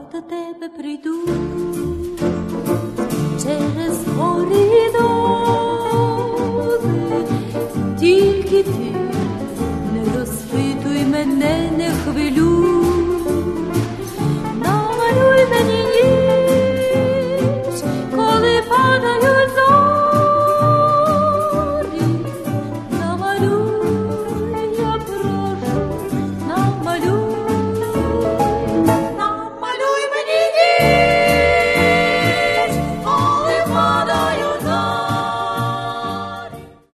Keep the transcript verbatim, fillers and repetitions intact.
до тебе прийду через гори й доли, тільки ти не розпитуй мене, не хвилюй.